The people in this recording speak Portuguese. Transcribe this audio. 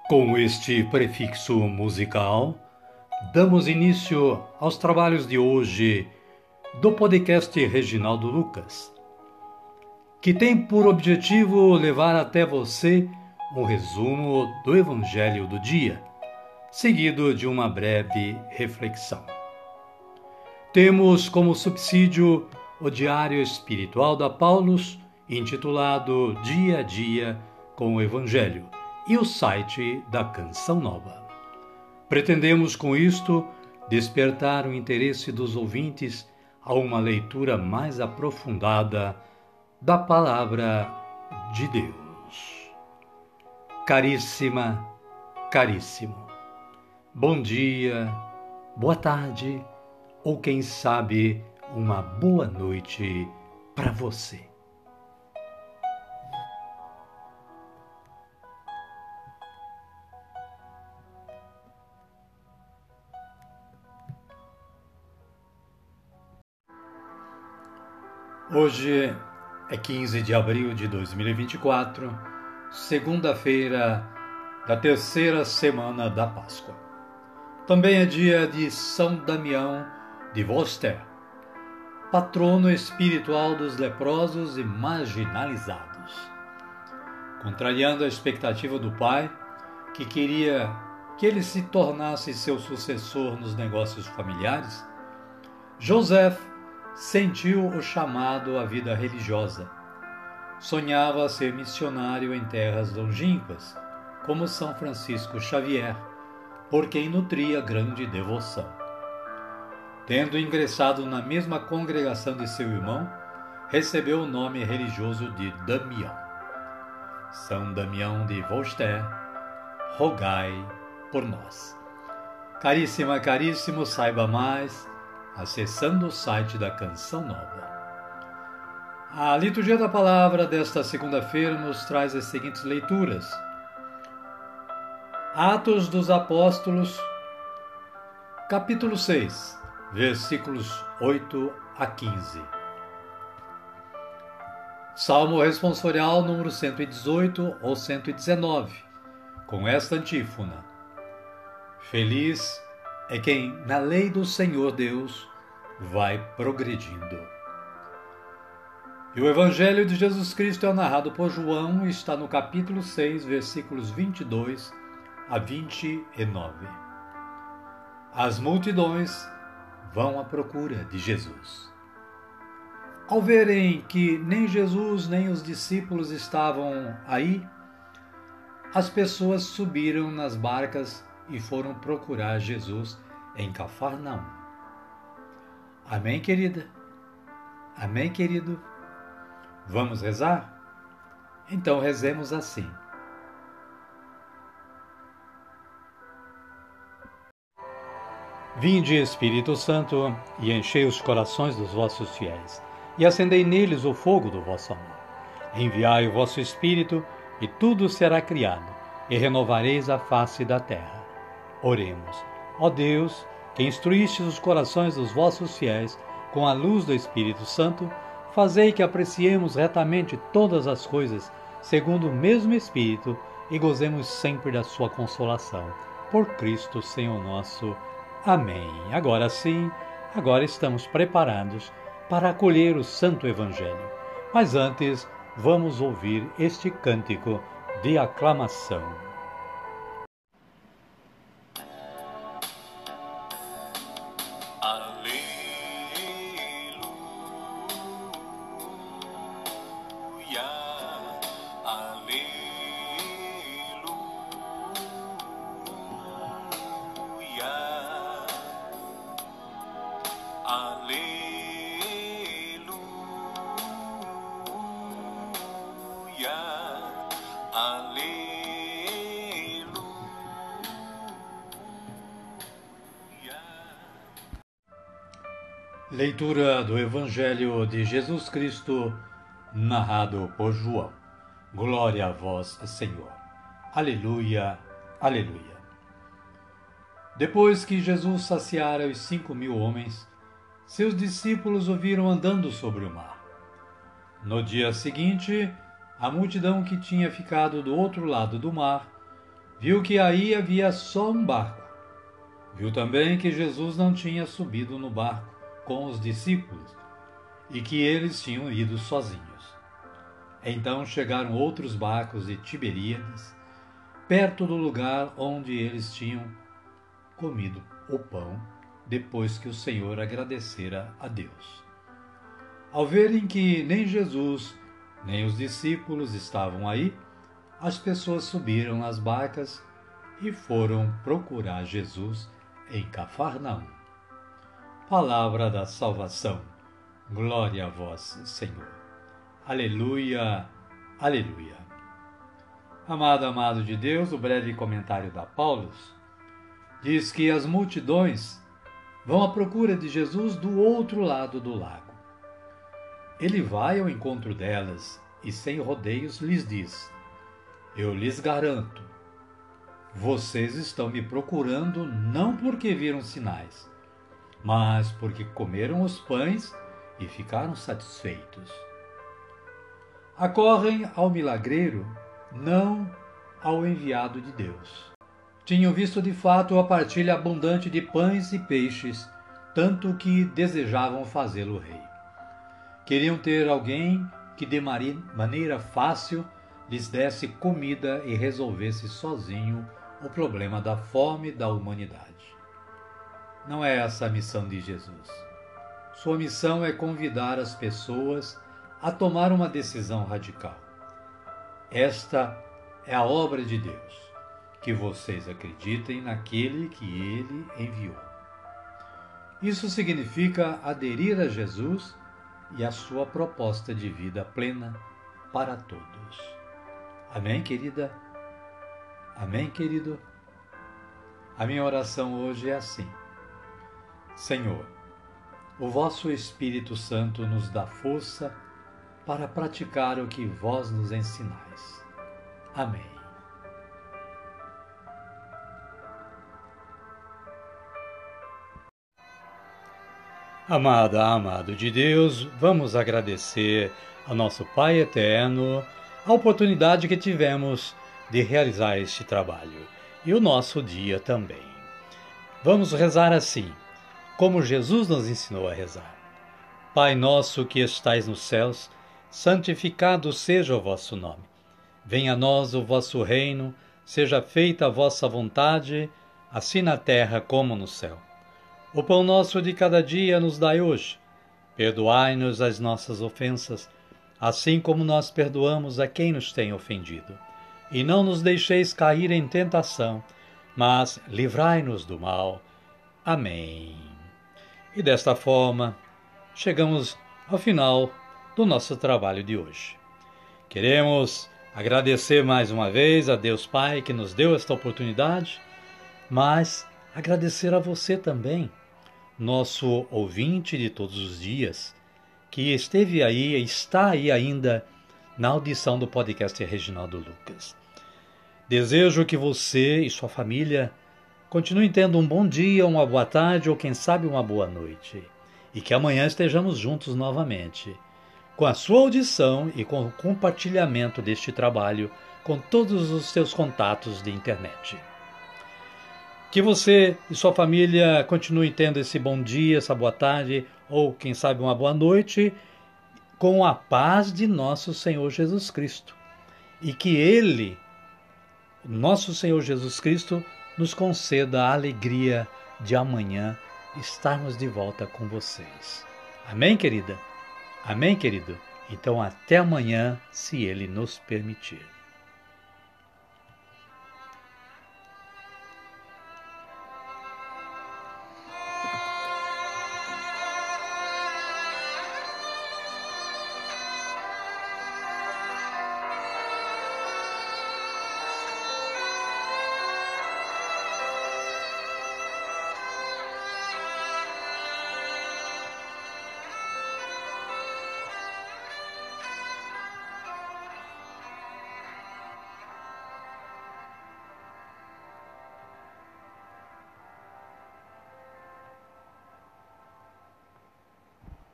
Com este prefixo musical, damos início aos trabalhos de hoje do podcast Reginaldo Lucas, que tem por objetivo levar até você um resumo do Evangelho do dia, seguido de uma breve reflexão. Temos como subsídio o Diário Espiritual da Paulus, intitulado Dia a Dia com o Evangelho, e o site da Canção Nova. Pretendemos com isto despertar o interesse dos ouvintes a uma leitura mais aprofundada da Palavra de Deus. Caríssima, caríssimo, bom dia, boa tarde ou quem sabe uma boa noite para você. Hoje é 15 de abril de 2024, segunda-feira da terceira semana da Páscoa. Também é dia de São Damião de Vauster, patrono espiritual dos leprosos e marginalizados. Contrariando a expectativa do pai, que queria que ele se tornasse seu sucessor nos negócios familiares, José sentiu o chamado à vida religiosa. Sonhava ser missionário em terras longínquas, como São Francisco Xavier, por quem nutria grande devoção. Tendo ingressado na mesma congregação de seu irmão, recebeu o nome religioso de Damião. São Damião de Vauster, rogai por nós. Caríssima, caríssimo, saiba mais acessando o site da Canção Nova. A liturgia da palavra desta segunda-feira nos traz as seguintes leituras. Atos dos Apóstolos, capítulo 6, versículos 8 a 15. Salmo responsorial número 118 ou 119, com esta antífona. Feliz é quem na lei do Senhor Deus vai progredindo. E o Evangelho de Jesus Cristo é narrado por João e está no capítulo 6, versículos 22 a 29. As multidões vão à procura de Jesus. Ao verem que nem Jesus nem os discípulos estavam aí, as pessoas subiram nas barcas e foram procurar Jesus em Cafarnaum. Amém, querida? Amém, querido? Vamos rezar? Então rezemos assim. Vinde, Espírito Santo, e enchei os corações dos vossos fiéis, e acendei neles o fogo do vosso amor. Enviai o vosso Espírito, e tudo será criado, e renovareis a face da terra. Oremos. Ó Deus, que instruístes os corações dos vossos fiéis com a luz do Espírito Santo, fazei que apreciemos retamente todas as coisas, segundo o mesmo Espírito, e gozemos sempre da sua consolação. Por Cristo, Senhor nosso. Amém. Agora sim, agora estamos preparados para acolher o Santo Evangelho. Mas antes, vamos ouvir este cântico de aclamação. Leitura do Evangelho de Jesus Cristo, narrado por João. Glória a vós, Senhor. Aleluia, aleluia. Depois que Jesus saciara os 5.000 homens, seus discípulos o viram andando sobre o mar. No dia seguinte, a multidão que tinha ficado do outro lado do mar viu que aí havia só um barco. Viu também que Jesus não tinha subido no barco com os discípulos e que eles tinham ido sozinhos. Então chegaram outros barcos de Tiberíades, perto do lugar onde eles tinham comido o pão, depois que o Senhor agradecera a Deus. Ao verem que nem Jesus, nem os discípulos estavam aí, as pessoas subiram nas barcas e foram procurar Jesus em Cafarnaum. Palavra da salvação. Glória a vós, Senhor. Aleluia, aleluia. Amado de Deus, o breve comentário da Paulus diz que as multidões vão à procura de Jesus do outro lado do lago. Ele vai ao encontro delas e, sem rodeios, lhes diz: eu lhes garanto, vocês estão me procurando não porque viram sinais, mas porque comeram os pães e ficaram satisfeitos. Acorrem ao milagreiro, não ao enviado de Deus. Tinham visto de fato a partilha abundante de pães e peixes, tanto que desejavam fazê-lo rei. Queriam ter alguém que de maneira fácil lhes desse comida e resolvesse sozinho o problema da fome da humanidade. Não é essa a missão de Jesus. Sua missão é convidar as pessoas a tomar uma decisão radical. Esta é a obra de Deus, que vocês acreditem naquele que Ele enviou. Isso significa aderir a Jesus e a sua proposta de vida plena para todos. Amém, querida? Amém, querido? A minha oração hoje é assim: Senhor, o vosso Espírito Santo nos dá força para praticar o que vós nos ensinais. Amém. Amado de Deus, vamos agradecer ao nosso Pai Eterno a oportunidade que tivemos de realizar este trabalho e o nosso dia também. Vamos rezar assim, como Jesus nos ensinou a rezar. Pai nosso que estais nos céus, santificado seja o vosso nome. Venha a nós o vosso reino, seja feita a vossa vontade, assim na terra como no céu. O pão nosso de cada dia nos dai hoje. Perdoai-nos as nossas ofensas, assim como nós perdoamos a quem nos tem ofendido. E não nos deixeis cair em tentação, mas livrai-nos do mal. Amém. E desta forma, chegamos ao final do nosso trabalho de hoje. Queremos agradecer mais uma vez a Deus Pai que nos deu esta oportunidade, mas agradecer a você também, nosso ouvinte de todos os dias, que esteve aí e está aí ainda na audição do podcast Reginaldo Lucas. Desejo que você e sua família continuem tendo um bom dia, uma boa tarde ou quem sabe uma boa noite. E que amanhã estejamos juntos novamente, com a sua audição e com o compartilhamento deste trabalho com todos os seus contatos de internet. Que você e sua família continuem tendo esse bom dia, essa boa tarde ou quem sabe uma boa noite, com a paz de nosso Senhor Jesus Cristo. E que Ele, nosso Senhor Jesus Cristo, nos conceda a alegria de amanhã estarmos de volta com vocês. Amém, querida? Amém, querido? Então até amanhã, se Ele nos permitir.